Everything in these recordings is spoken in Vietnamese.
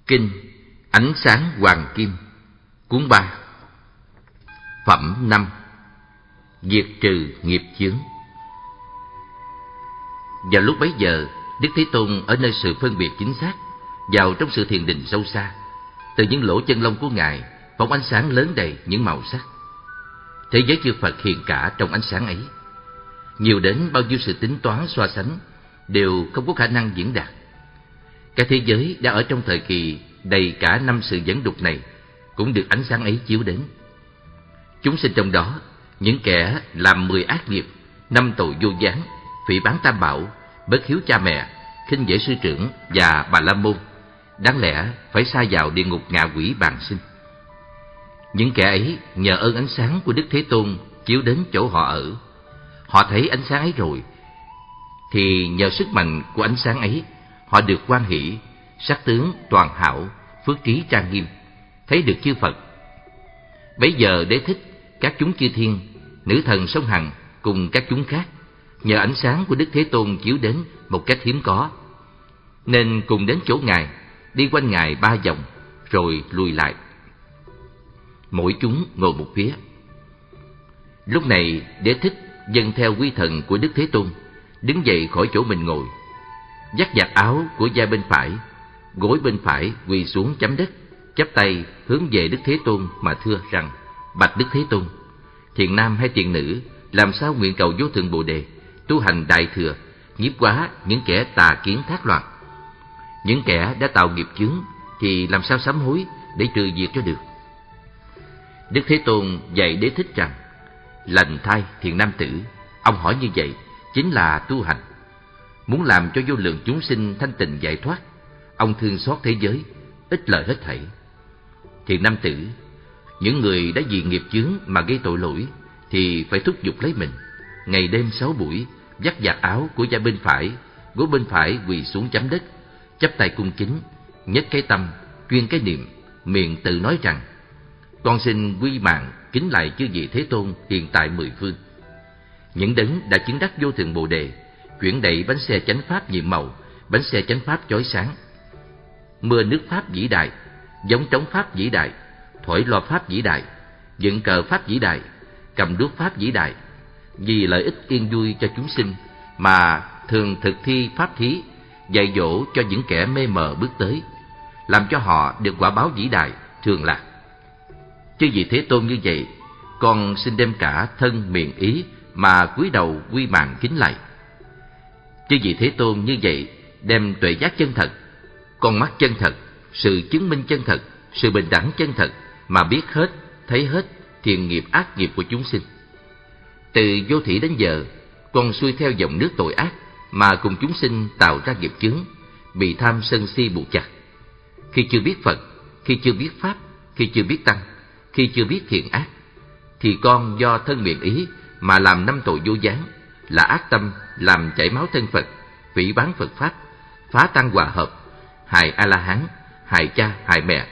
Kinh Ánh Sáng Hoàng Kim, cuốn 3. Phẩm 5. Diệt trừ nghiệp chướng. Vào lúc bấy giờ, Đức Thế Tôn ở nơi sự phân biệt chính xác, vào trong sự thiền định sâu xa. Từ những lỗ chân lông của Ngài phóng ánh sáng lớn đầy những màu sắc. Thế giới chư Phật hiện cả trong ánh sáng ấy. Nhiều đến bao nhiêu sự tính toán so sánh đều không có khả năng diễn đạt. Cả thế giới đã ở trong thời kỳ đầy cả 5 sự dẫn đục này cũng được ánh sáng ấy chiếu đến. Chúng sinh trong đó, những kẻ làm 10 ác nghiệp, 5 tội vô gián, phỉ báng tam bảo, bất hiếu cha mẹ, khinh dễ sư trưởng và Bà La Môn, đáng lẽ phải sa vào địa ngục ngạ quỷ bàng sinh. Những kẻ ấy nhờ ơn ánh sáng của Đức Thế Tôn chiếu đến chỗ họ ở. Họ thấy ánh sáng ấy rồi, thì nhờ sức mạnh của ánh sáng ấy, họ được hoan hỷ, sắc tướng toàn hảo, phước trí trang nghiêm, thấy được chư Phật. Bấy giờ Đế Thích, các chúng chư thiên, nữ thần sông Hằng cùng các chúng khác, nhờ ánh sáng của Đức Thế Tôn chiếu đến một cách hiếm có, nên cùng đến chỗ Ngài, đi quanh Ngài 3 vòng, rồi lùi lại. Mỗi chúng ngồi một phía. Lúc này Đế Thích dâng theo quy thần của Đức Thế Tôn, đứng dậy khỏi chỗ mình ngồi, dắt vạt áo của vai bên phải, gối bên phải quỳ xuống chấm đất, chắp tay hướng về Đức Thế Tôn mà thưa rằng: Bạch Đức Thế Tôn, thiện nam hay thiện nữ làm sao nguyện cầu vô thượng Bồ Đề, tu hành đại thừa, nhiếp hóa những kẻ tà kiến thác loạn. Những kẻ đã tạo nghiệp chướng thì làm sao sám hối để trừ diệt cho được? Đức Thế Tôn dạy Đế Thích rằng: Lành thay thiện nam tử, ông hỏi như vậy chính là tu hành. Muốn làm cho vô lượng chúng sinh thanh tịnh giải thoát, ông thương xót thế giới, ít lời hết thảy. Thiện nam tử, những người đã vì nghiệp chướng mà gây tội lỗi thì phải thúc giục lấy mình, ngày đêm 6 buổi, vắt vạt áo của vai bên phải, gối bên phải quỳ xuống chấm đất, chắp tay cung kính, nhất cái tâm, chuyên cái niệm, miệng tự nói rằng: Con xin quy mạng kính lại chư vị Thế Tôn hiện tại 10 phương. Những đấng đã chứng đắc vô thượng Bồ Đề, chuyển đẩy bánh xe chánh pháp nhiệm màu, bánh xe chánh pháp chói sáng, mưa nước pháp vĩ đại, giống trống pháp vĩ đại, thổi loa pháp vĩ đại, dựng cờ pháp vĩ đại, cầm đuốc pháp vĩ đại, vì lợi ích yên vui cho chúng sinh mà thường thực thi pháp thí, dạy dỗ cho những kẻ mê mờ bước tới, làm cho họ được quả báo vĩ đại thường lạc. Chư vị Thế Tôn như vậy, con xin đem cả thân miệng ý mà cúi đầu quy mạng kính lạy. Chư vị Thế Tôn như vậy, đem tuệ giác chân thật, con mắt chân thật, sự chứng minh chân thật, sự bình đẳng chân thật mà biết hết, thấy hết thiện nghiệp ác nghiệp của chúng sinh. Từ vô thủy đến giờ, con xuôi theo dòng nước tội ác mà cùng chúng sinh tạo ra nghiệp chướng, bị tham sân si buộc chặt. Khi chưa biết Phật, khi chưa biết Pháp, khi chưa biết Tăng, khi chưa biết thiện ác, thì con do thân miệng ý mà làm 5 tội vô gián, là ác tâm làm chảy máu thân Phật, phỉ báng Phật Pháp, phá tăng hòa hợp, hại A-la-hán, hại cha, hại mẹ.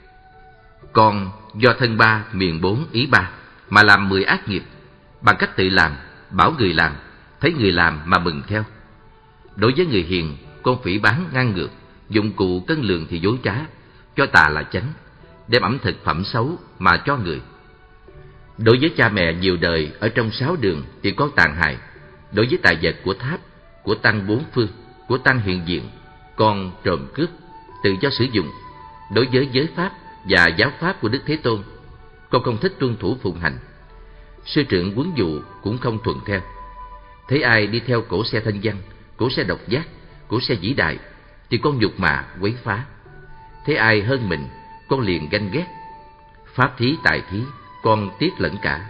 Con do thân 3, miệng 4, ý 3 mà làm 10 ác nghiệp, bằng cách tự làm, bảo người làm, thấy người làm mà mừng theo. Đối với người hiền, con phỉ báng ngang ngược, dụng cụ cân lượng thì dối trá, cho tà là chánh, đem ẩm thực phẩm xấu mà cho người. Đối với cha mẹ nhiều đời ở trong 6 đường thì con tàn hại. Đối với tài vật của tháp, của tăng 4 phương, của tăng hiện diện, con trộm cướp, tự do sử dụng. Đối với giới pháp và giáo pháp của Đức Thế Tôn, con không thích tuân thủ phụng hành. Sư trưởng huấn dụ cũng không thuận theo. Thấy ai đi theo cổ xe thanh văn, cổ xe độc giác, cổ xe vĩ đại thì con nhục mạ, quấy phá. Thấy ai hơn mình, con liền ganh ghét. Pháp thí tài thí, con tiếc lẫn cả.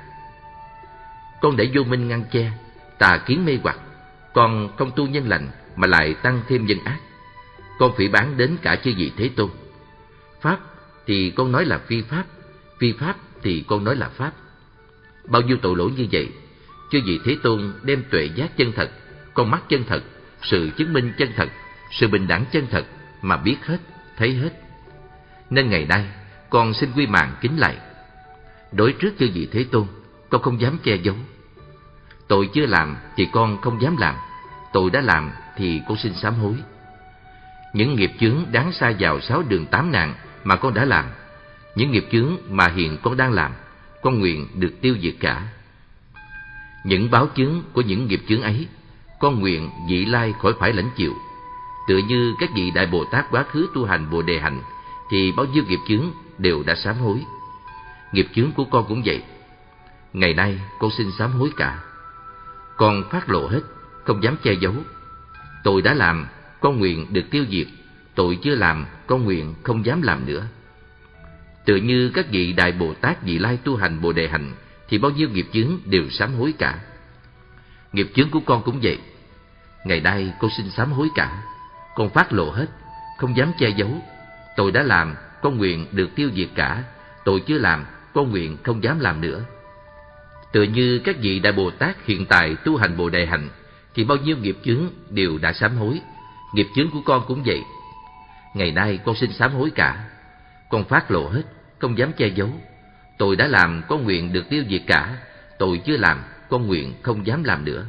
Con để vô minh ngăn che, tà kiến mê hoặc, con không tu nhân lành mà lại tăng thêm nhân ác. Con phỉ báng đến cả chư vị Thế Tôn. Pháp thì con nói là phi pháp, phi pháp thì con nói là pháp. Bao nhiêu tội lỗi như vậy, chư vị Thế Tôn đem tuệ giác chân thật, con mắt chân thật, sự chứng minh chân thật, sự bình đẳng chân thật mà biết hết, thấy hết. Nên ngày nay con xin quy mạng kính lạy. Đối trước chư vị Thế Tôn, con không dám che giấu. Tội chưa làm thì con không dám làm, tội đã làm thì con xin sám hối. Những nghiệp chướng đáng sa vào 6 đường 8 nạn mà con đã làm, những nghiệp chướng mà hiện con đang làm, con nguyện được tiêu diệt cả. Những báo chướng của những nghiệp chướng ấy, con nguyện vị lai khỏi phải lãnh chịu. Tựa như các vị Đại Bồ Tát quá khứ tu hành Bồ Đề hạnh, thì bao nhiêu nghiệp chướng đều đã sám hối. Nghiệp chướng của con cũng vậy. Ngày nay con xin sám hối cả. Con phát lộ hết, không dám che giấu. Tội đã làm, con nguyện được tiêu diệt. Tội chưa làm, con nguyện không dám làm nữa. Tựa như các vị Đại Bồ Tát vị lai tu hành Bồ Đề hạnh, thì bao nhiêu nghiệp chướng đều sám hối cả. Nghiệp chướng của con cũng vậy. Ngày nay con xin sám hối cả. Con phát lộ hết, không dám che giấu. Tội đã làm, con nguyện được tiêu diệt cả. Tội chưa làm, con nguyện không dám làm nữa. Tựa như các vị Đại Bồ Tát hiện tại tu hành Bồ Đề hạnh, thì bao nhiêu nghiệp chướng đều đã sám hối. Nghiệp chướng của con cũng vậy. Ngày nay con xin sám hối cả. Con phát lộ hết, không dám che giấu. Tội đã làm, con nguyện được tiêu diệt cả. Tội chưa làm, con nguyện không dám làm nữa.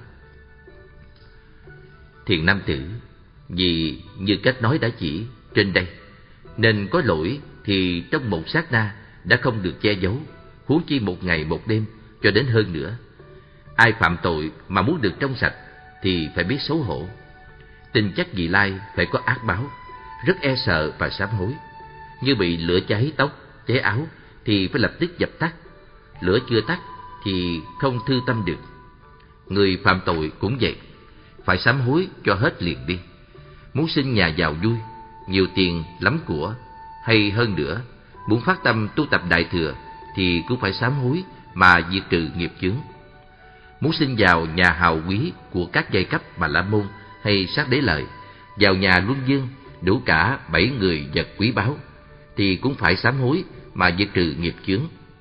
Thiện nam tử, vì như cách nói đã chỉ trên đây, nên có lỗi thì trong một sát na đã không được che giấu, huống chi một ngày một đêm cho đến hơn nữa. Ai phạm tội mà muốn được trong sạch thì phải biết xấu hổ. Tin chắc vị lai phải có ác báo, rất e sợ và sám hối. Như bị lửa cháy tóc, cháy áo thì phải lập tức dập tắt. Lửa chưa tắt thì không thư tâm được. Người phạm tội cũng vậy, phải sám hối cho hết liền đi. Muốn sinh nhà giàu vui, nhiều tiền, lắm của, hay hơn nữa, muốn phát tâm tu tập Đại Thừa thì cũng phải sám hối mà diệt trừ nghiệp chướng. Muốn sinh vào nhà hào quý của các giai cấp Bà La Môn hay Sát Đế Lợi, vào nhà Luân Dương đủ cả 7 người vật quý báu, thì cũng phải sám hối mà diệt trừ nghiệp chướng.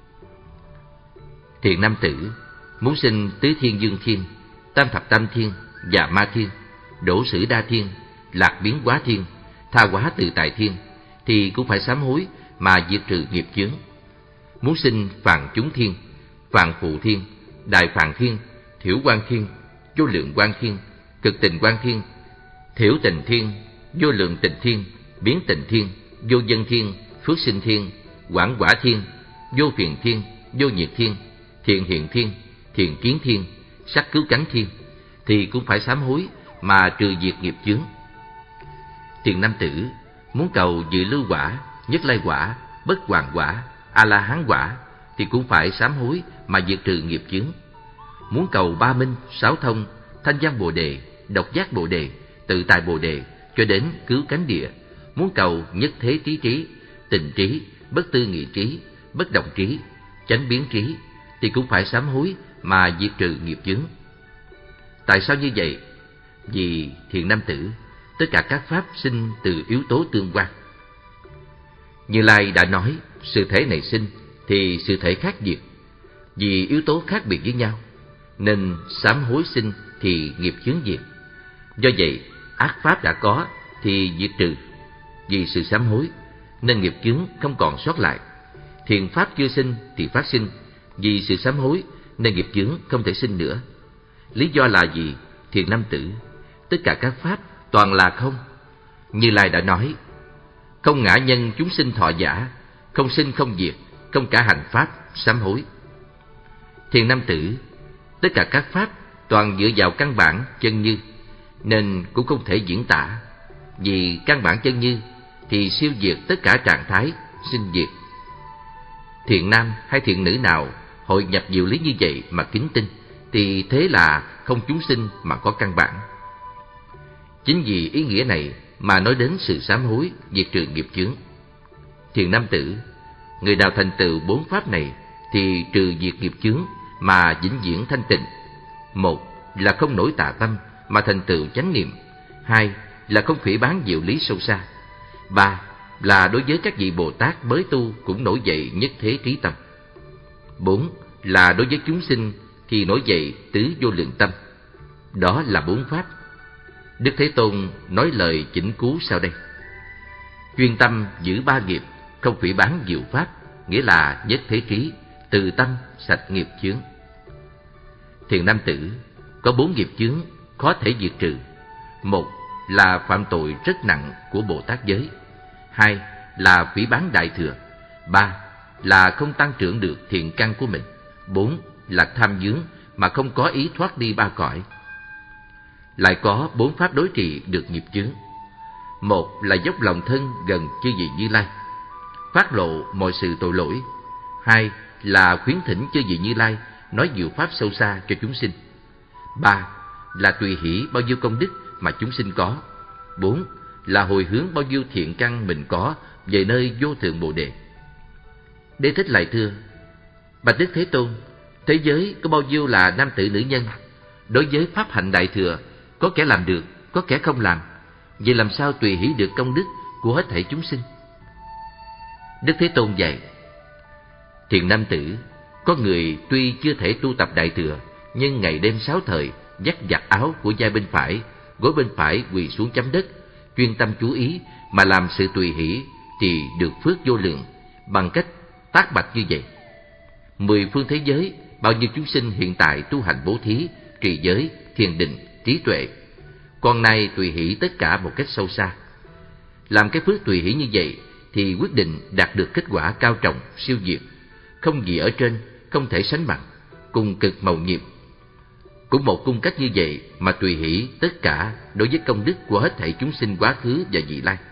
Thiện nam tử, muốn sinh Tứ Thiên Dương Thiên, Tam Thập Tam Thiên, Dạ Ma Thiên, Đổ Sử Đa Thiên, Lạc Biến Hóa Thiên, Tha Hóa Tự Tại Thiên, thì cũng phải sám hối mà diệt trừ nghiệp chướng. Muốn sinh Phàn Chúng Thiên, Phàn Phụ Thiên, Đại Phàn Thiên, Thiểu Quang Thiên, Vô Lượng Quang Thiên, Cực Tình Quang Thiên, Thiểu Tình Thiên, Vô Lượng Tình Thiên, Biến Tình Thiên, Vô Dân Thiên, Phước Sinh Thiên, Quảng Quả Thiên, Vô Phiền Thiên, Vô Nhiệt Thiên, Thiện Hiện Thiên, Thiện Kiến Thiên, Sắc Cứu Cánh Thiên, thì cũng phải sám hối mà trừ diệt nghiệp chướng. Thiện nam tử, muốn cầu Dự Lưu Quả, Nhất Lai Quả, Bất Hoàng Quả, A La Hán Quả, thì cũng phải sám hối mà diệt trừ nghiệp chướng. Muốn cầu Ba Minh, Sáu Thông, Thanh Văn Bồ Đề, Độc Giác Bồ Đề, Tự Tại Bồ Đề, cho đến Cứu Cánh Địa. Muốn cầu Nhất Thế Trí Trí, Tình Trí, Bất Tư Nghị Trí, Bất Động Trí, Chánh Biến Trí, thì cũng phải sám hối mà diệt trừ nghiệp chướng. Tại sao như vậy? Vì thiện nam tử, tất cả các pháp sinh từ yếu tố tương quan. Như Lai đã nói, sự thể này sinh thì sự thể khác diệt. Vì yếu tố khác biệt với nhau, nên sám hối sinh thì nghiệp chướng diệt. Do vậy, ác pháp đã có thì diệt trừ. Vì sự sám hối, nên nghiệp chướng không còn sót lại. Thiện pháp chưa sinh thì phát sinh. Vì sự sám hối, nên nghiệp chướng không thể sinh nữa. Lý do là gì? Thiện nam tử, tất cả các pháp toàn là không. Như Lai đã nói, không ngã nhân chúng sinh thọ giả, không sinh không diệt, không cả hành pháp sám hối. Thiện nam tử, tất cả các pháp toàn dựa vào căn bản chân như, nên cũng không thể diễn tả. Vì căn bản chân như thì siêu diệt tất cả trạng thái sinh diệt. Thiện nam hay thiện nữ nào hội nhập diệu lý như vậy mà kính tin, thì thế là không chúng sinh mà có căn bản. Chính vì ý nghĩa này mà nói đến sự sám hối, diệt trừ nghiệp chướng. Thiện nam tử, người nào thành tựu 4 pháp này thì trừ diệt nghiệp chướng mà vĩnh viễn thanh tịnh. 1 là không nổi tà tâm mà thành tựu chánh niệm. 2 là không phỉ báng diệu lý sâu xa. 3 là đối với các vị Bồ Tát mới tu cũng nổi dậy nhất thế trí tâm. 4 là đối với chúng sinh thì nổi dậy tứ vô lượng tâm. Đó là 4 pháp. Đức Thế Tôn nói lời chỉnh cứu sau đây: chuyên tâm giữ 3 nghiệp, không phỉ báng diệu pháp, nghĩa là nhất thế trí, từ tâm sạch nghiệp chướng. Thiện nam tử, có 4 nghiệp chướng khó thể diệt trừ. 1 là phạm tội rất nặng của Bồ Tát giới. 2 là phỉ báng Đại Thừa. 3 là không tăng trưởng được thiện căn của mình. 4 là tham dướng mà không có ý thoát đi ba cõi. Lại có 4 pháp đối trị được nghiệp chướng. 1 là dốc lòng thân gần chư vị Như Lai, phát lộ mọi sự tội lỗi. 2 là khuyến thỉnh chư vị Như Lai nói diệu pháp sâu xa cho chúng sinh. 3 là tùy hỷ bao nhiêu công đức mà chúng sinh có. 4 là hồi hướng bao nhiêu thiện căn mình có về nơi vô thượng Bồ Đề. Đế Thích lại thưa: Bạch Đức Thế Tôn, thế giới có bao nhiêu là nam tử nữ nhân? Đối với pháp hạnh Đại Thừa, có kẻ làm được, có kẻ không làm. Vậy làm sao tùy hỷ được công đức của hết thảy chúng sinh? Đức Thế Tôn dạy: Thiện nam tử, có người tuy chưa thể tu tập Đại Thừa, nhưng ngày đêm 6 thời dắt giặt áo của vai bên phải, gối bên phải quỳ xuống chấm đất, chuyên tâm chú ý mà làm sự tùy hỷ, thì được phước vô lượng. Bằng cách tác bạch như vậy, 10 phương thế giới bao nhiêu chúng sinh hiện tại tu hành bố thí, trì giới, thiền định, trí tuệ, con nay tùy hỷ tất cả một cách sâu xa. Làm cái phước tùy hỷ như vậy thì quyết định đạt được kết quả cao trọng, siêu diệt, không gì ở trên không thể sánh bằng, cùng cực màu nhiệm. Cũng một cung cách như vậy mà tùy hỷ tất cả đối với công đức của hết thảy chúng sinh quá khứ và vị lai.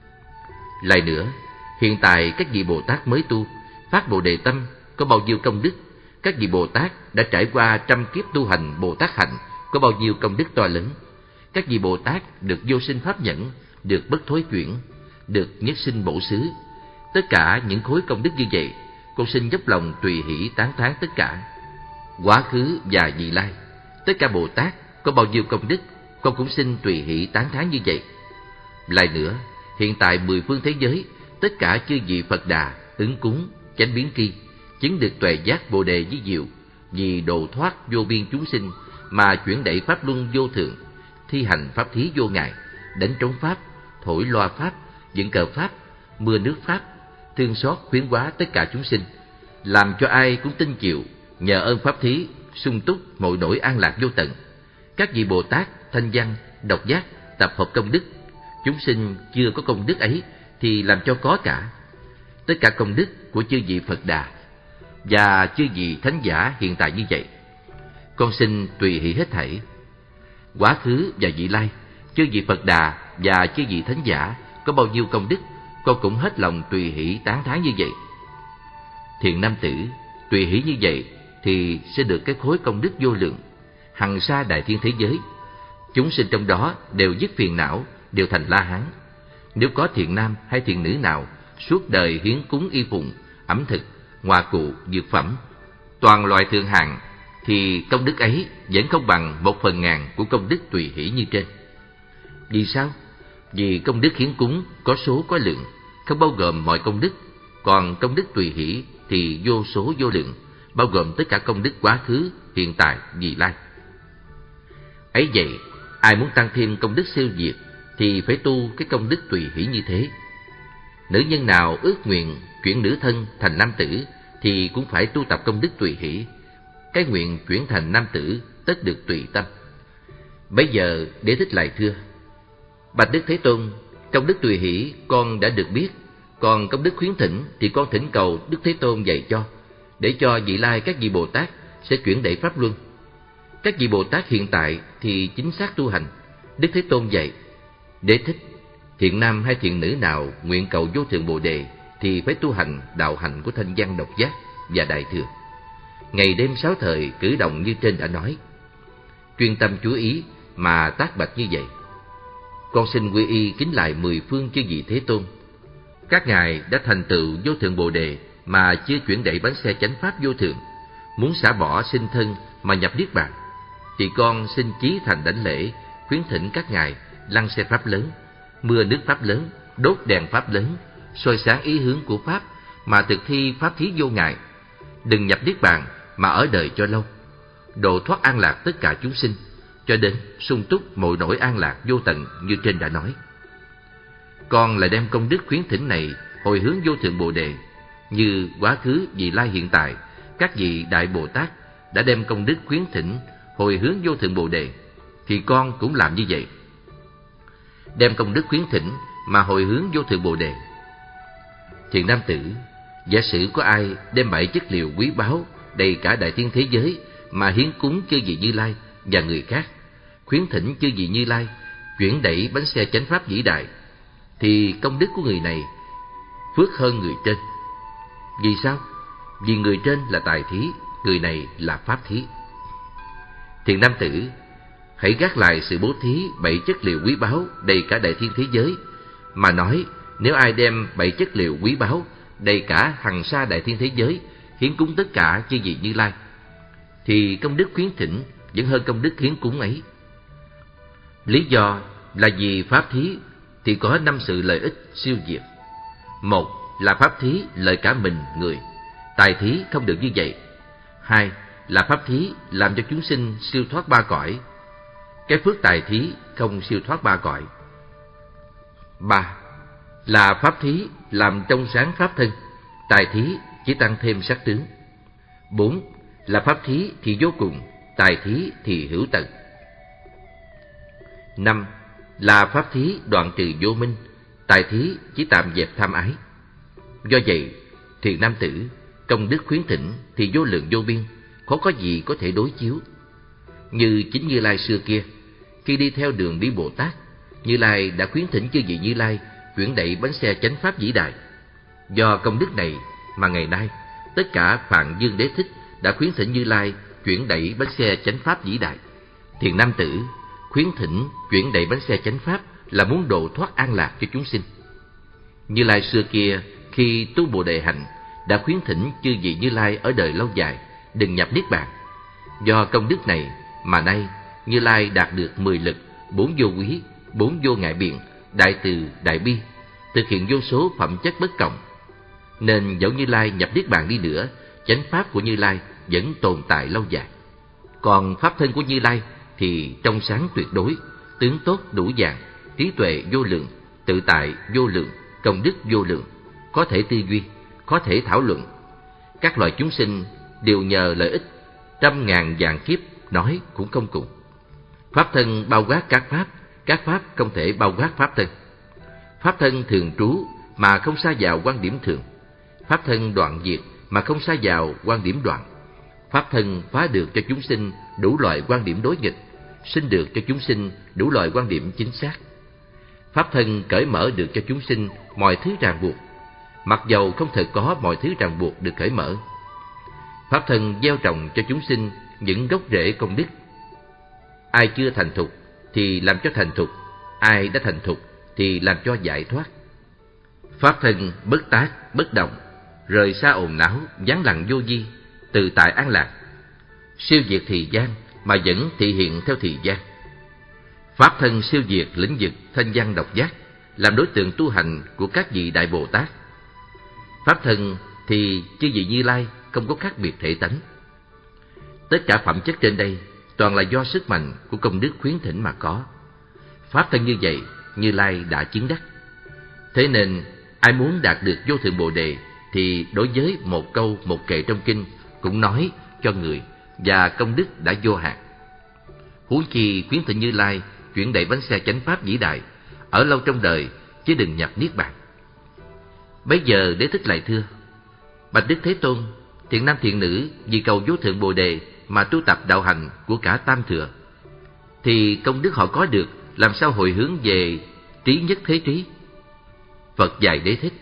Lại nữa, hiện tại các vị Bồ Tát mới tu, phát Bồ Đề tâm có bao nhiêu công đức? Các vị Bồ Tát đã trải qua trăm kiếp tu hành Bồ Tát hạnh có bao nhiêu công đức to lớn? Các vị Bồ Tát được vô sinh pháp nhẫn, được bất thối chuyển, được nhất sinh bổ xứ. Tất cả những khối công đức như vậy, con xin dốc lòng tùy hỷ tán thán tất cả. Quá khứ và vị lai, tất cả Bồ Tát có bao nhiêu công đức, con cũng xin tùy hỷ tán thán như vậy. Lại nữa, hiện tại 10 phương thế giới, tất cả chư vị Phật Đà, ứng cúng, chánh biến tri, chứng được tuệ giác Bồ Đề với diệu, vì độ thoát vô biên chúng sinh mà chuyển đẩy pháp luân vô thượng, thi hành pháp thí vô ngại, đánh trống pháp, thổi loa pháp, dựng cờ pháp, mưa nước pháp, thương xót khuyến hóa tất cả chúng sinh, làm cho ai cũng tin chịu, nhờ ơn pháp thí sung túc mọi nỗi an lạc vô tận. Các vị Bồ Tát thanh văn, độc giác, tập hợp công đức, chúng sinh chưa có công đức ấy thì làm cho có cả. Tất cả công đức của chư vị Phật Đà và chư vị thánh giả hiện tại như vậy, con xin tùy hỷ hết thảy. Quá khứ và vị lai, chư vị Phật Đà và chư vị thánh giả có bao nhiêu công đức, con cũng hết lòng tùy hỷ tán thán như vậy. Thiện nam tử, tùy hỷ như vậy thì sẽ được cái khối công đức vô lượng, hằng sa đại thiên thế giới. Chúng sinh trong đó đều dứt phiền não, đều thành La Hán. Nếu có thiện nam hay thiện nữ nào suốt đời hiến cúng y phụng, ẩm thực, hoa cụ, dược phẩm, toàn loại thượng hạng, thì công đức ấy vẫn không bằng 1/1000 của công đức tùy hỷ như trên. Vì sao? Vì công đức hiến cúng có số có lượng, không bao gồm mọi công đức, còn công đức tùy hỷ thì vô số vô lượng, bao gồm tất cả công đức quá khứ, hiện tại, vị lai. Ấy vậy, ai muốn tăng thêm công đức siêu diệt thì phải tu cái công đức tùy hỷ như thế. Nữ nhân nào ước nguyện chuyển nữ thân thành nam tử thì cũng phải tu tập công đức tùy hỷ. Cái nguyện chuyển thành nam tử tất được tùy tâm. Bây giờ Đế Thích lại thưa: Bạch Đức Thế Tôn, công đức tùy hỷ con đã được biết, còn công đức khuyến thỉnh thì con thỉnh cầu Đức Thế Tôn dạy cho, để cho vị lai các vị Bồ Tát sẽ chuyển đẩy pháp luân. Các vị Bồ Tát hiện tại thì chính xác tu hành. Đức Thế Tôn dạy: Đế Thích, thiện nam hay thiện nữ nào nguyện cầu vô thượng Bồ Đề thì phải tu hành đạo hạnh của thanh văn độc giác và đại thừa. Ngày đêm 6 thời cử động như trên đã nói, chuyên tâm chú ý mà tác bạch như vậy. Con xin quy y kính lại 10 phương chư vị Thế Tôn. Các ngài đã thành tựu vô thượng Bồ Đề mà chưa chuyển đẩy bánh xe chánh pháp vô thượng, muốn xả bỏ sinh thân mà nhập niết bàn, thì con xin chí thành đảnh lễ, khuyến thỉnh các ngài lăn xe pháp lớn, mưa nước pháp lớn, đốt đèn pháp lớn, soi sáng ý hướng của pháp mà thực thi pháp thí vô ngại. Đừng nhập niết bàn mà ở đời cho lâu, độ thoát an lạc tất cả chúng sinh, cho đến sung túc mọi nỗi an lạc vô tận như trên đã nói. Con lại đem công đức khuyến thỉnh này hồi hướng vô thượng Bồ Đề, như quá khứ, vị lai, hiện tại các vị đại Bồ Tát đã đem công đức khuyến thỉnh hồi hướng vô thượng Bồ Đề, thì con cũng làm như vậy. đem công đức khuyến thỉnh mà hồi hướng vô thượng Bồ Đề. Thiện nam tử, giả sử có ai đem 7 chất liệu quý báu đầy cả đại thiên thế giới mà hiến cúng chư vị Như Lai và người khác, khuyến thỉnh chư vị Như Lai chuyển đẩy bánh xe chánh pháp vĩ đại, thì công đức của người này phước hơn người trên. Vì sao? Vì người trên là tài thí, người này là pháp thí. Thiện nam tử, hãy gác lại sự bố thí 7 chất liệu quý báu đầy cả đại thiên thế giới, mà nói nếu ai đem 7 chất liệu quý báu đầy cả hằng sa đại thiên thế giới hiến cúng tất cả chư vị Như Lai, thì công đức khuyến thỉnh vẫn hơn công đức hiến cúng ấy. Lý do là vì pháp thí thì có 5 sự lợi ích siêu diệt. Một là pháp thí lợi cả mình người, tài thí không được như vậy. Hai là pháp thí làm cho chúng sinh siêu thoát 3 cõi, cái phước tài thí không siêu thoát 3 cõi. Ba là pháp thí làm trong sáng pháp thân, tài thí chỉ tăng thêm sắc tướng. 4 là pháp thí thì vô cùng, tài thí thì hữu tận. 5 là pháp thí đoạn trừ vô minh, tài thí chỉ tạm dẹp tham ái. Do vậy, thiện nam tử, công đức khuyến thỉnh thì vô lượng vô biên, khó có gì có thể đối chiếu. Như chính Như Lai xưa kia, khi đi theo đường đi Bồ Tát, Như Lai đã khuyến thỉnh chư vị Như Lai chuyển đẩy bánh xe chánh pháp vĩ đại. Do công đức này mà ngày nay tất cả Phạn Dương Đế Thích đã khuyến thỉnh Như Lai chuyển đẩy bánh xe chánh pháp vĩ đại. Thiện nam tử, khuyến thỉnh chuyển đẩy bánh xe chánh pháp là muốn độ thoát an lạc cho chúng sinh. Như Lai xưa kia khi tu Bồ Đề hạnh đã khuyến thỉnh chư vị Như Lai ở đời lâu dài đừng nhập niết bàn. Do công đức này mà nay Như Lai đạt được 10 lực, 4 vô quý, 4 vô ngại biện, đại từ, đại bi, thực hiện vô số phẩm chất bất cộng. Nên dẫu Như Lai nhập niết bàn đi nữa, chánh pháp của Như Lai vẫn tồn tại lâu dài. Còn pháp thân của Như Lai thì trong sáng tuyệt đối, tướng tốt đủ dạng, trí tuệ vô lượng, tự tại vô lượng, công đức vô lượng, có thể tư duy, có thể thảo luận. Các loài chúng sinh đều nhờ lợi ích 100.000 vạn kiếp nói cũng không cùng. Pháp thân bao quát các pháp không thể bao quát pháp thân. Pháp thân thường trú mà không sa vào quan điểm thường. Pháp thân đoạn diệt mà không sa vào quan điểm đoạn. Pháp thân phá được cho chúng sinh đủ loại quan điểm đối nghịch, sinh được cho chúng sinh đủ loại quan điểm chính xác. Pháp thân cởi mở được cho chúng sinh mọi thứ ràng buộc, mặc dầu không thể có mọi thứ ràng buộc được cởi mở. Pháp thân gieo trồng cho chúng sinh những gốc rễ công đức. Ai chưa thành thục thì làm cho thành thục, ai đã thành thục thì làm cho giải thoát. Pháp thân bất tác, bất động, rời xa ồn náo, vắng lặng vô vi, tự tại an lạc, siêu diệt thì gian mà vẫn thị hiện theo thì gian. Pháp thân siêu diệt lĩnh vực thanh văn độc giác, làm đối tượng tu hành của các vị Đại Bồ Tát. Pháp thân thì chư vị Như Lai không có khác biệt thể tánh. Tất cả phẩm chất trên đây toàn là do sức mạnh của công đức khuyến thỉnh mà có. Pháp thân như vậy, Như Lai đã chứng đắc. Thế nên, ai muốn đạt được vô thượng Bồ Đề thì đối với một câu một kệ trong kinh cũng nói cho người, và công đức đã vô hạn. Huống chi khuyến thỉnh Như Lai chuyển đẩy bánh xe chánh pháp vĩ đại, ở lâu trong đời chứ đừng nhập niết bàn. Bấy giờ Đế Thích lại thưa: Bạch Đức Thế Tôn, thiện nam thiện nữ vì cầu vô thượng Bồ Đề mà tu tập đạo hành của cả tam thừa, thì công đức họ có được làm sao hồi hướng về trí nhất thế trí? Phật dạy Đế Thích: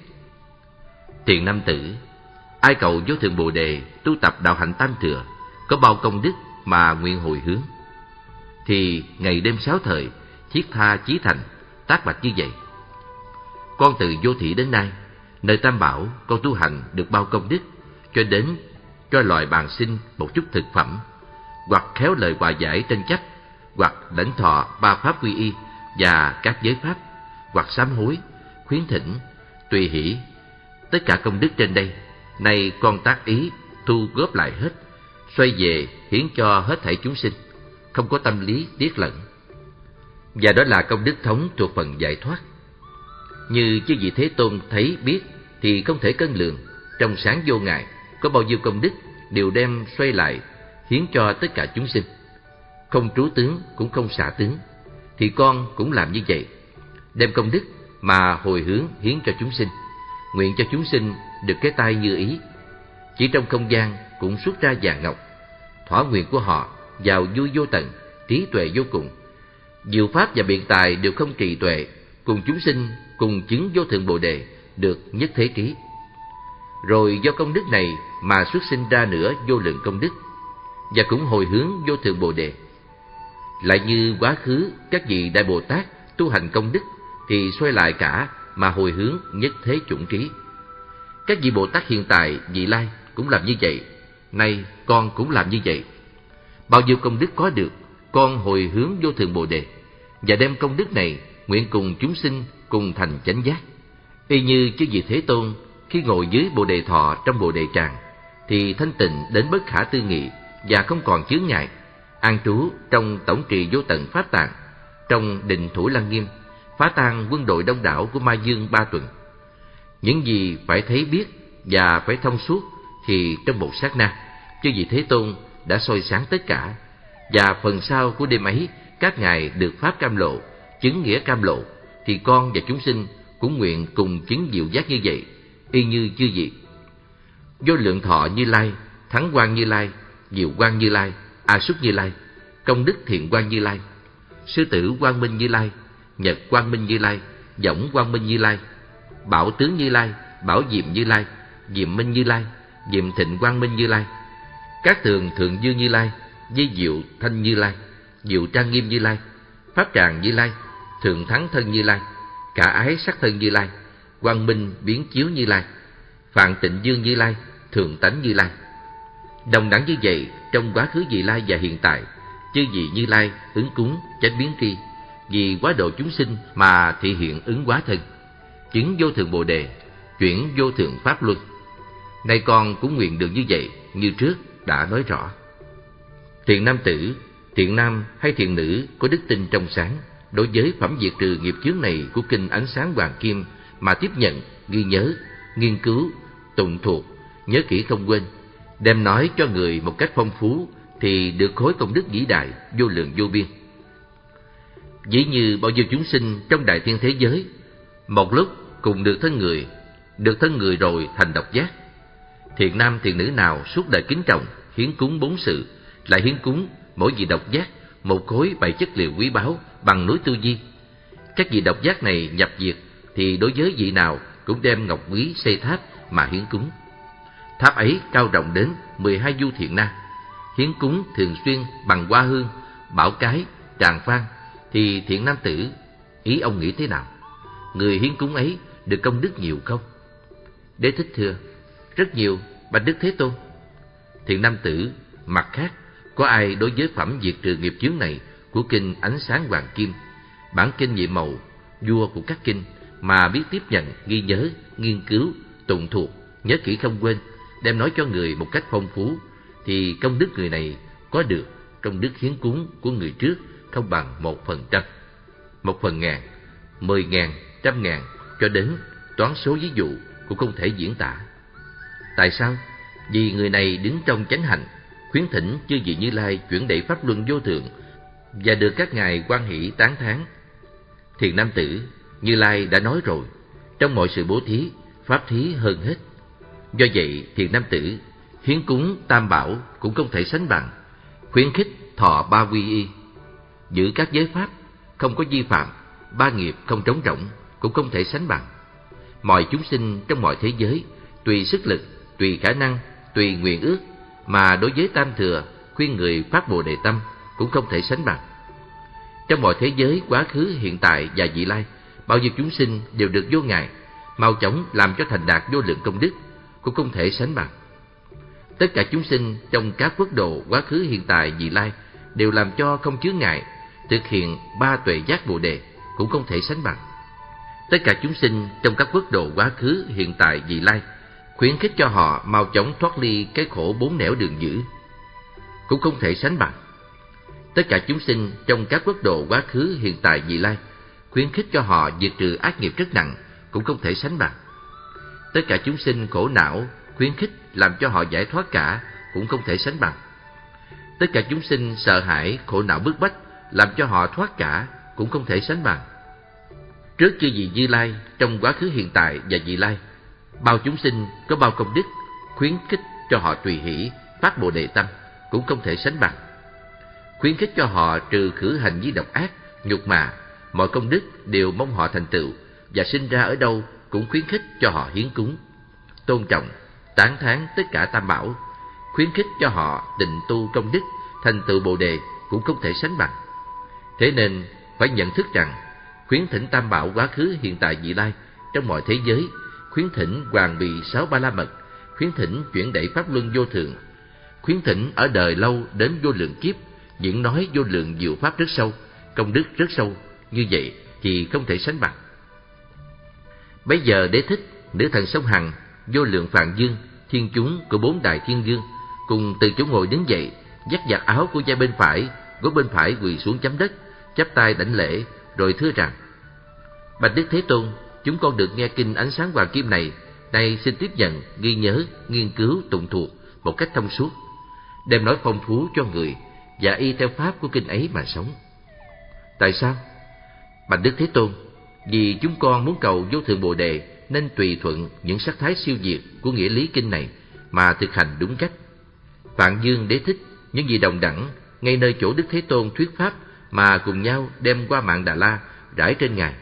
Thiện nam tử, ai cầu vô thượng Bồ Đề tu tập đạo hạnh tam thừa, có bao công đức mà nguyện hồi hướng, thì ngày đêm 6 thời thiết tha chí thành tác bạch như vậy: Con từ vô thị đến nay, nơi Tam Bảo con tu hành được bao công đức, cho đến cho loài bàn sinh một chút thực phẩm, hoặc khéo lời hòa giải tranh chấp, hoặc lãnh thọ 3 pháp quy y và các giới pháp, hoặc sám hối, khuyến thỉnh, tùy hỷ. Tất cả công đức trên đây, nay con tác ý thu góp lại hết, xoay về hiến cho hết thảy chúng sinh, không có tâm lý tiếc lẫn. Và đó là công đức thống thuộc phần giải thoát. Như chư vị Thế Tôn thấy biết thì không thể cân lượng, trong sáng vô ngại, có bao nhiêu công đức đều đem xoay lại hiến cho tất cả chúng sinh. Không trú tướng cũng không xả tướng, thì con cũng làm như vậy. đem công đức mà hồi hướng hiến cho chúng sinh, nguyện cho chúng sinh được cái tai như ý. Chỉ trong không gian cũng xuất ra vàng ngọc. Thỏa nguyện của họ giàu vui vô tận, trí tuệ vô cùng. Diệu pháp và biện tài đều không trì tuệ, cùng chúng sinh cùng chứng vô thượng Bồ đề, được nhất thế trí. Rồi do công đức này mà xuất sinh ra nữa vô lượng công đức, và cũng hồi hướng vô thượng Bồ đề. Lại như quá khứ các vị Đại Bồ Tát tu hành công đức thì xoay lại cả mà hồi hướng nhất thế chủng trí. Các vị Bồ Tát hiện tại, vị lai cũng làm như vậy. Nay con cũng làm như vậy. Bao nhiêu công đức có được, con hồi hướng vô thượng Bồ đề, và đem công đức này nguyện cùng chúng sinh cùng thành chánh giác. Y như chư vị Thế Tôn khi ngồi dưới Bồ đề thọ trong Bồ đề tràng thì thanh tịnh đến bất khả tư nghị và không còn chướng ngại, an trú trong tổng trì vô tận pháp tạng, trong định thủ lăng nghiêm, phá tan quân đội đông đảo của Ma Dương 3 tuần. Những gì phải thấy biết và phải thông suốt thì trong một sát na, chư vị Thế Tôn đã soi sáng tất cả, và phần sau của đêm ấy các ngài được pháp cam lộ, chứng nghĩa cam lộ, thì con và chúng sinh cũng nguyện cùng chứng diệu giác như vậy, y như chư vị. Vô lượng thọ Như Lai, Thắng Quang Như Lai, Diệu Quang Như Lai, A Xuất Như Lai, Công Đức Thiện Quang Như Lai, Sư Tử Quang Minh Như Lai, Nhật Quang Minh Như Lai, Võng Quang Minh Như Lai, Bảo Tướng Như Lai, Bảo Diệm Như Lai, Diệm Minh Như Lai, Diệm Thịnh Quang Minh Như Lai, Các Tường Thượng Dương Như Lai, Di Diệu Thanh Như Lai, Diệu Trang Nghiêm Như Lai, Pháp Tràng Như Lai, Thượng Thắng Thân Như Lai, Cả Ái Sắc Thân Như Lai, Quang Minh Biến Chiếu Như Lai, Phạn Tịnh Dương Như Lai, Thượng Tánh Như Lai. Đồng đẳng như vậy trong quá khứ vị lai và hiện tại, chư vị Như Lai ứng cúng chánh biến tri, vì quá độ chúng sinh mà thị hiện ứng hóa thân, chứng vô thượng Bồ đề, chuyển vô thượng pháp luân. Nay con cũng nguyện được như vậy, như trước đã nói rõ. Thiện nam tử, thiện nam hay thiện nữ có đức tin trong sáng, đối với phẩm diệt trừ nghiệp chướng này của kinh Ánh Sáng Hoàng Kim mà tiếp nhận, ghi nhớ, nghiên cứu, tụng thuộc, nhớ kỹ không quên, đem nói cho người một cách phong phú, thì được khối công đức vĩ đại vô lượng vô biên. Ví như bao nhiêu chúng sinh trong đại thiên thế giới, một lúc cùng được thân người rồi thành độc giác. Thiện nam thiện nữ nào suốt đời kính trọng, hiến cúng 4 sự, lại hiến cúng mỗi vị độc giác một khối 7 chất liệu quý báu bằng núi Tu Di. Các vị độc giác này nhập diệt thì đối với vị nào cũng đem ngọc quý xây tháp mà hiến cúng. Tháp ấy cao rộng đến 12 du thiện na. Hiến cúng thường xuyên bằng hoa hương, bảo cái, tràng phan, thì thiện nam tử, ý ông nghĩ thế nào? Người hiến cúng ấy được công đức nhiều không? Đế thích thưa: rất nhiều, bạch Đức Thế Tôn. Thiện nam tử, mặt khác, có ai đối với phẩm diệt trừ nghiệp chướng này của kinh Ánh Sáng Hoàng Kim, bản kinh nhiệm màu, vua của các kinh, mà biết tiếp nhận, ghi nhớ, nghiên cứu, tụng thuộc, nhớ kỹ không quên, đem nói cho người một cách phong phú, thì công đức người này có được công đức hiến cúng của người trước không bằng 1%, 1/1000, 10.000, 100.000, cho đến toán số ví dụ cũng không thể diễn tả. Tại sao? Vì người này đứng trong chánh hạnh, khuyến thỉnh chư vị Như Lai chuyển đẩy pháp luân vô thượng, và được các ngài hoan hỷ tán thán. Thiện nam tử, Như Lai đã nói rồi, trong mọi sự bố thí, pháp thí hơn hết. Do vậy, thiện nam tử, hiến cúng tam bảo cũng không thể sánh bằng, khuyến khích thọ 3 quy y, giữ các giới pháp, không có vi phạm, 3 nghiệp không trống rỗng cũng không thể sánh bằng. Mọi chúng sinh trong mọi thế giới, tùy sức lực, tùy khả năng, tùy nguyện ước, mà đối với tam thừa, khuyên người phát Bồ đề tâm cũng không thể sánh bằng. Trong mọi thế giới quá khứ, hiện tại và vị lai, bao nhiêu chúng sinh đều được vô ngại, mau chóng làm cho thành đạt vô lượng công đức, cũng không thể sánh bằng. Tất cả chúng sinh trong các quốc độ quá khứ, hiện tại, vị lai đều làm cho không chướng ngại, thực hiện 3 tuệ giác Bồ đề, cũng không thể sánh bằng. Tất cả chúng sinh trong các quốc độ quá khứ, hiện tại, vị lai khuyến khích cho họ mau chóng thoát ly cái khổ 4 nẻo đường dữ, cũng không thể sánh bằng. Tất cả chúng sinh trong các quốc độ quá khứ, hiện tại, vị lai khuyến khích cho họ diệt trừ ác nghiệp rất nặng, cũng không thể sánh bằng. Tất cả chúng sinh khổ não khuyến khích làm cho họ giải thoát cả, cũng không thể sánh bằng. Tất cả chúng sinh sợ hãi, khổ não bức bách làm cho họ thoát cả, cũng không thể sánh bằng. trước chư vị Như Lai trong quá khứ, hiện tại và vị lai, bao chúng sinh có bao công đức, khuyến khích cho họ tùy hỷ phát Bồ Đề tâm cũng không thể sánh bằng. Khuyến khích cho họ trừ khử hành vi độc ác, nhục mạ, mọi công đức đều mong họ thành tựu, và sinh ra ở đâu cũng khuyến khích cho họ hiến cúng, tôn trọng, tán thán tất cả tam bảo, khuyến khích cho họ tịnh tu công đức, thành tựu Bồ Đề cũng không thể sánh bằng. Thế nên phải nhận thức rằng khuyến thỉnh tam bảo quá khứ, hiện tại, vị lai trong mọi thế giới, khuyến thỉnh hoàng bì 6 ba la mật, khuyến thỉnh chuyển đẩy pháp luân vô thượng, khuyến thỉnh ở đời lâu đến vô lượng kiếp, diễn nói vô lượng diệu pháp rất sâu, công đức rất sâu, như vậy thì không thể sánh bằng. Bấy giờ Đế Thích, nữ thần sông Hằng, vô lượng Phạn Dương, thiên chúng của 4 đại thiên vương cùng từ chỗ ngồi đứng dậy, dắt giặt áo của vai bên phải, gối bên phải quỳ xuống chấm đất, chắp tay đảnh lễ, rồi thưa rằng: Bạch Đức Thế Tôn, chúng con được nghe kinh Ánh Sáng Hoàng Kim này, nay xin tiếp nhận, ghi nhớ, nghiên cứu, tụng thuộc một cách thông suốt, đem nói phong phú cho người và y theo pháp của kinh ấy mà sống. Tại sao? Bạch Đức Thế Tôn, vì chúng con muốn cầu vô thượng Bồ Đề, nên tùy thuận những sắc thái siêu diệt của nghĩa lý kinh này mà thực hành đúng cách. Phạn Dương, Đế Thích, những vị đồng đẳng ngay nơi chỗ Đức Thế Tôn thuyết pháp mà cùng nhau đem qua mạng Đà La rải trên ngài.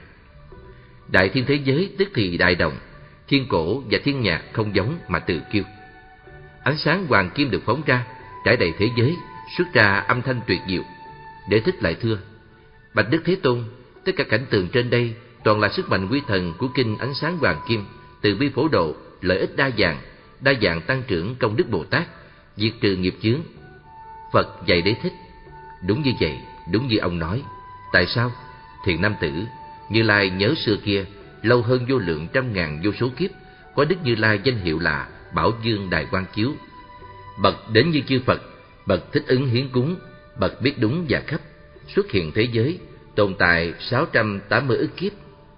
Đại thiên thế giới tức thì đại đồng, thiên cổ và thiên nhạc không giống mà tự kiêu. Ánh sáng hoàng kim được phóng ra, trải đầy thế giới, xuất ra âm thanh tuyệt diệu. Đế Thích lại thưa: Bạch Đức Thế Tôn, tất cả cảnh tượng trên đây toàn là sức mạnh quy thần của kinh Ánh Sáng Hoàng Kim, từ bi phổ độ, lợi ích đa dạng tăng trưởng công đức Bồ Tát, diệt trừ nghiệp chướng. Phật dạy Đế Thích: Đúng như vậy, đúng như ông nói. Tại sao? Thiện nam tử, Như Lai nhớ xưa kia, lâu hơn vô lượng trăm ngàn vô số kiếp, có Đức Như Lai danh hiệu là Bảo Dương Đại Quang Chiếu, bậc đến như chư Phật, bậc thích ứng hiến cúng, bậc biết đúng và khắp, xuất hiện thế giới, tồn tại 680 ức kiếp.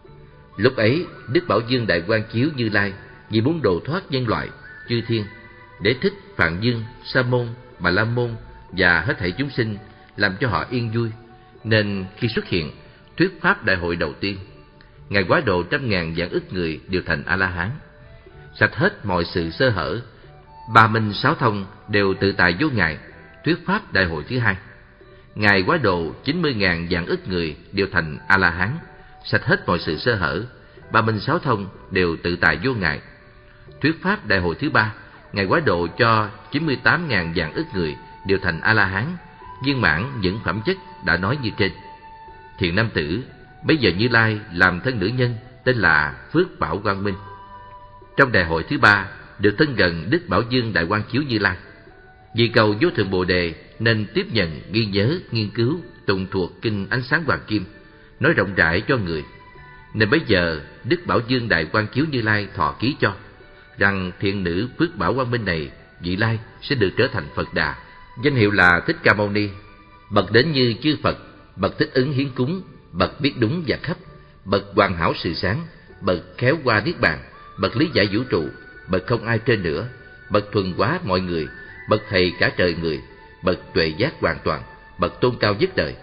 Lúc ấy, Đức Bảo Dương Đại Quang Chiếu Như Lai vì muốn độ thoát nhân loại, chư thiên, Đế Thích, Phạn Dương, Sa Môn, Bà La Môn và hết thảy chúng sinh, làm cho họ yên vui, nên khi xuất hiện thuyết pháp đại hội đầu tiên, ngài quá độ trăm ngàn vạn ức người đều thành A La Hán, sạch hết mọi sự sơ hở, ba minh sáu thông đều tự tại vô ngài. Thuyết pháp đại hội thứ hai, ngài quá độ 90.000 vạn ức người đều thành A La Hán, sạch hết mọi sự sơ hở, ba minh sáu thông đều tự tại vô ngài. Thuyết pháp đại hội thứ ba, ngài quá độ cho 98.000 vạn ức người đều thành A La Hán, viên mãn những phẩm chất đã nói như trên. Thiện nam tử, bây giờ Như Lai làm thân nữ nhân tên là Phước Bảo Quang Minh. Trong đại hội thứ ba được thân gần Đức Bảo Dương Đại Quang Chiếu Như Lai. Vì cầu vô thượng Bồ Đề nên tiếp nhận, ghi nhớ, nghiên cứu, tụng thuộc kinh Ánh Sáng Hoàng Kim, nói rộng rãi cho người. Nên bây giờ Đức Bảo Dương Đại Quang Chiếu Như Lai thọ ký cho rằng thiện nữ Phước Bảo Quang Minh này, vị lai sẽ được trở thành Phật Đà, danh hiệu là Thích Ca Mâu Ni, bậc đến như chư Phật, bậc thích ứng hiến cúng, bậc biết đúng và khắp, bậc hoàn hảo sự sáng, bậc khéo qua niết bàn, bậc lý giải vũ trụ, bậc không ai trên nữa, bậc thuần hóa mọi người, bậc thầy cả trời người, bậc tuệ giác hoàn toàn, bậc tôn cao nhất đời.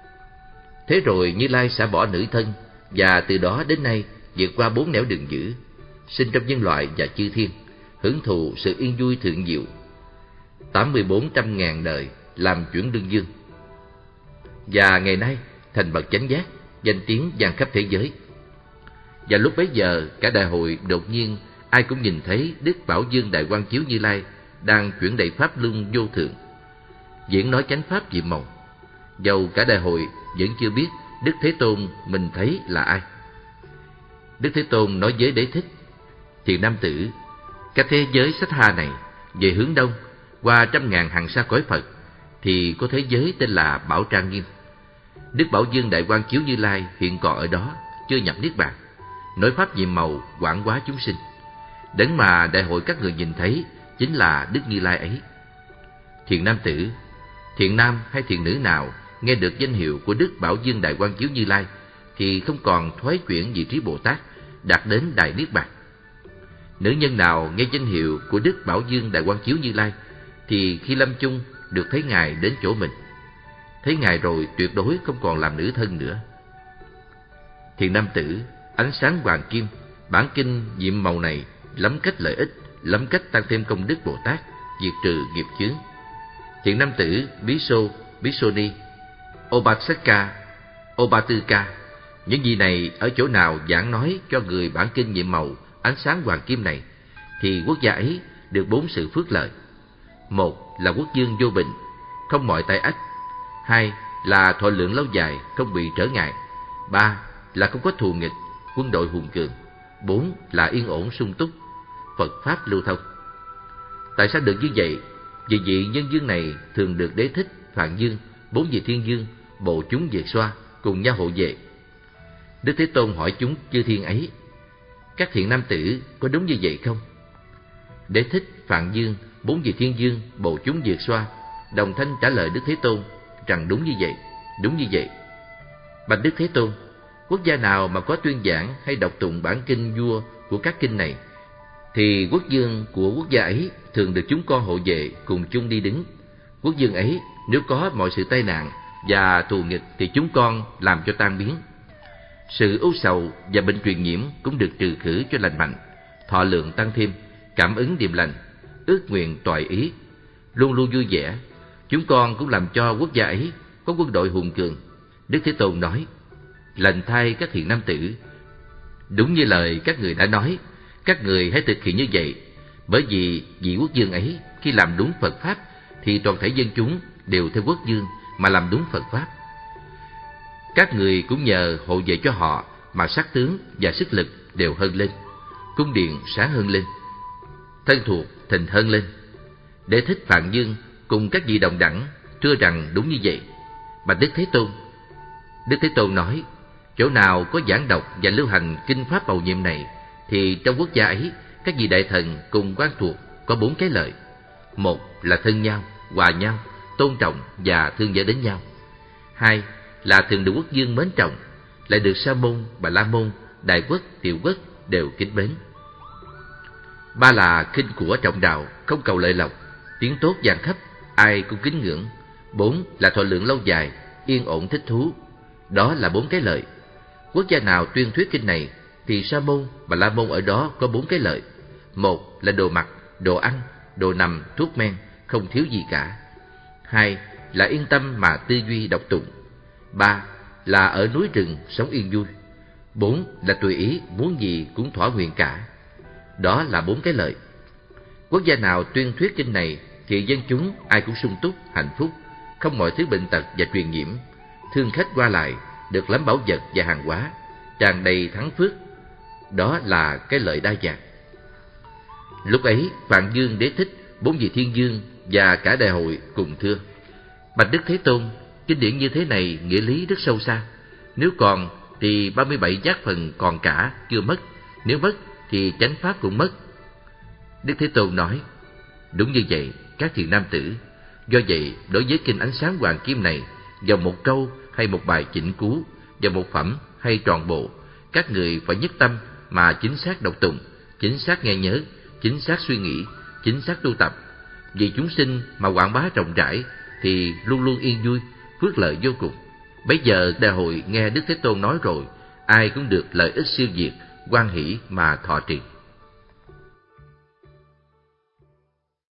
Thế rồi Như Lai xả bỏ nữ thân, và từ đó đến nay vượt qua 4 nẻo đường dữ, sinh trong nhân loại và chư thiên, hưởng thụ sự yên vui thượng diệu, 8400.000 đời làm chuyển đương dương, và ngày nay thành bậc chánh giác, danh tiếng vang khắp thế giới. Và lúc bấy giờ cả đại hội đột nhiên ai cũng nhìn thấy Đức Bảo Dương Đại Quang Chiếu Như Lai đang chuyển đầy pháp luân vô thượng, diễn nói chánh pháp diệm màu. Dầu cả đại hội vẫn chưa biết Đức Thế Tôn mình thấy là ai. Đức Thế Tôn nói với Đế Thích: Thiện nam tử, các thế giới Sách Ha này về hướng đông qua trăm ngàn hàng sa cõi Phật thì có thế giới tên là Bảo Trang Nghiêm. Đức Bảo Dương Đại Quang Chiếu Như Lai hiện còn ở đó, chưa nhập niết bàn, nói pháp nhiệm màu quảng hóa chúng sinh. Đấng mà đại hội các người nhìn thấy chính là Đức Như Lai ấy. Thiện nam tử, thiện nam hay thiện nữ nào nghe được danh hiệu của Đức Bảo Dương Đại Quang Chiếu Như Lai thì không còn thoái chuyển vị trí Bồ Tát, đạt đến đại niết bàn. Nữ nhân nào nghe danh hiệu của Đức Bảo Dương Đại Quang Chiếu Như Lai thì khi lâm chung được thấy ngài đến chỗ mình, thấy ngài rồi tuyệt đối không còn làm nữ thân nữa. Thiện nam tử, ánh sáng hoàng kim, bản kinh nhiệm màu này lắm cách lợi ích, lắm cách tăng thêm công đức Bồ Tát, diệt trừ nghiệp chướng. Thiện nam tử Bhikkhu, Bhikkhuni, Upasaka, Upattika, những gì này ở chỗ nào giảng nói cho người bản kinh nhiệm màu ánh sáng hoàng kim này, thì quốc gia ấy được 4 sự phước lợi. 1 là quốc vương vô bệnh, không mọi tai ách. 2 là thọ lượng lâu dài, không bị trở ngại. 3 là không có thù nghịch, quân đội hùng cường. 4 là yên ổn sung túc, Phật pháp lưu thông. Tại sao được như vậy? Vì vị nhân dương này thường được Đế Thích, Phạn Dương, 4 vị thiên dương, bộ chúng Việt Xoa cùng nhau hộ vệ. Đức Thế Tôn hỏi chúng chư thiên ấy: các thiện nam tử có đúng như vậy không? Đế Thích, Phạn Dương, 4 vị thiên dương, bộ chúng Việt Xoa đồng thanh trả lời Đức Thế Tôn rằng đúng như vậy, đúng như vậy. Bạch Đức Thế Tôn, quốc gia nào mà có tuyên giảng hay đọc tụng bản kinh vua của các kinh này, thì quốc vương của quốc gia ấy thường được chúng con hộ vệ cùng chung đi đứng. Quốc vương ấy nếu có mọi sự tai nạn và thù nghịch thì chúng con làm cho tan biến. Sự ưu sầu và bệnh truyền nhiễm cũng được trừ khử cho lành mạnh, thọ lượng tăng thêm, cảm ứng điềm lành, ước nguyện toại ý, luôn luôn vui vẻ. Chúng con cũng làm cho quốc gia ấy có quân đội hùng cường. Đức Thế Tôn nói: lành thay các thiện nam tử, đúng như lời các người đã nói, các người hãy thực hiện như vậy. Bởi vì vị quốc vương ấy khi làm đúng Phật pháp thì toàn thể dân chúng đều theo quốc vương mà làm đúng Phật pháp. Các người cũng nhờ hộ vệ cho họ mà sắc tướng và sức lực đều hơn lên, cung điện sáng hơn lên, thân thuộc thịnh hơn lên. Đế Thích, Phạn Dương cùng các vị đồng đẳng thưa rằng đúng như vậy. Bạch Đức Thế Tôn, Đức Thế Tôn nói: chỗ nào có giảng đọc và lưu hành kinh pháp bầu nhiệm này, thì trong quốc gia ấy các vị đại thần cùng quan thuộc có 4 cái lợi. 1 là thân nhau, hòa nhau, tôn trọng và thương nhớ đến nhau. 2 là thường được quốc vương mến trọng, lại được Sa môn, Bà La môn, Đại quốc, Tiểu quốc đều kính mến. 3 là khinh của trọng đạo, không cầu lợi lộc, tiếng tốt vang khắp, ai cũng kính ngưỡng. 4 là thọ lượng lâu dài, yên ổn thích thú. Đó là 4 cái lợi. Quốc gia nào tuyên thuyết kinh này thì Sa môn, Bà La môn ở đó có 4 cái lợi. 1 là đồ mặc, đồ ăn, đồ nằm, thuốc men, không thiếu gì cả. 2 là yên tâm mà tư duy đọc tụng. 3 là ở núi rừng sống yên vui. 4 là tùy ý, muốn gì cũng thỏa nguyện cả. Đó là 4 cái lợi. Quốc gia nào tuyên thuyết kinh này thì dân chúng ai cũng sung túc, hạnh phúc, không mọi thứ bệnh tật và truyền nhiễm, thương khách qua lại, được lắm bảo vật và hàng hóa, tràn đầy thắng phước. Đó là cái lợi đa dạng. Lúc ấy Phạn Dương, Đế Thích, 4 vị thiên dương và cả đại hội cùng thưa: bạch Đức Thế Tôn, kinh điển như thế này nghĩa lý rất sâu xa. Nếu còn thì 37 giác phần còn cả chưa mất, nếu mất thì chánh pháp cũng mất. Đức Thế Tôn nói: đúng như vậy các thiện nam tử. Do vậy đối với kinh ánh sáng hoàng kim này, vào một câu hay một bài chỉnh cú, vào một phẩm hay trọn bộ, các người phải nhất tâm mà chính xác đọc tụng, chính xác nghe nhớ, chính xác suy nghĩ, chính xác tu tập. Vì chúng sinh mà quảng bá rộng rãi thì luôn luôn yên vui, phước lợi vô cùng. Bấy giờ đại hội nghe Đức Thế Tôn nói rồi, ai cũng được lợi ích siêu việt, hoan hỷ mà thọ trì.